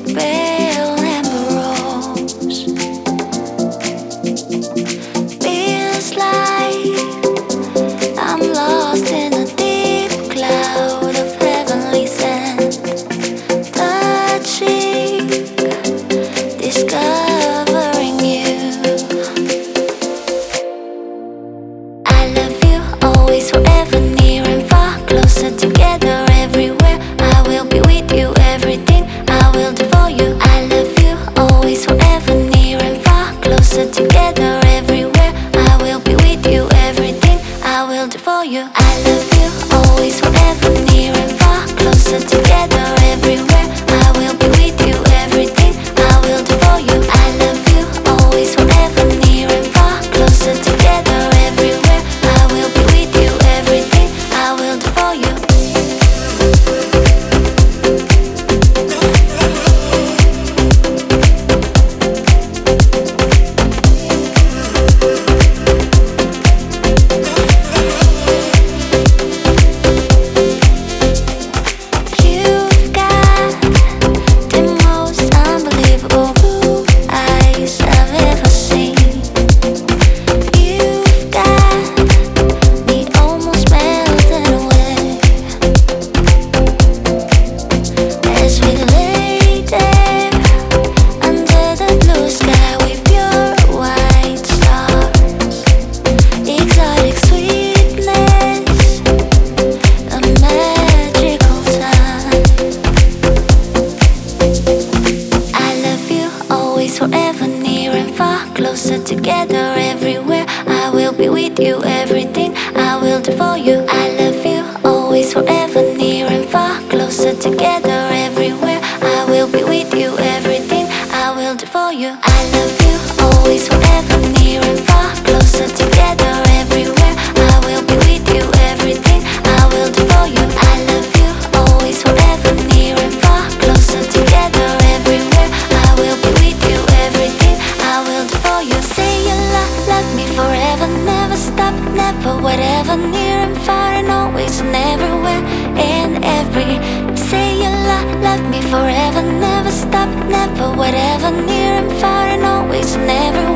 pale amber rose. Feels like I'm lost in a deep cloud of heavenly scent. Touching, discovering you. I love you always, forever, near and far, closer together everywhere. I will be with you, everything I will do for you. I love you always, forever, near and far, closer together everywhere. I will be with you, everything I will do for you. I love you always, forever, near and far, closer together everywhere. I will be with you, everything I will do for you. I love you always, forever, near and far, closer together everywhere. I will be with you, everything I will do for you. You've got the most unbelievable blue eyes I've ever seen. You've got me almost melting away as we lay there under the blue sky with pure white stars. Exotic sweetness, a magical time. I love you always, forever, near and far, closer together everywhere. I will be with you, everything I will do for you. I love you always, forever, near and far, closer together everywhere. I will be with you, everything I will do for you. I love you always, forever, near and far, closer together everywhere. I will be with you, everything I will do for you. I love you always, forever, near and far, closer together everywhere. I will be with you, everything I will do for you. Say you love me forever, never stop, never, whatever, near and far and always and everywhere and every. Say you love me forever, never stop, never, whatever, near and far and always and everywhere.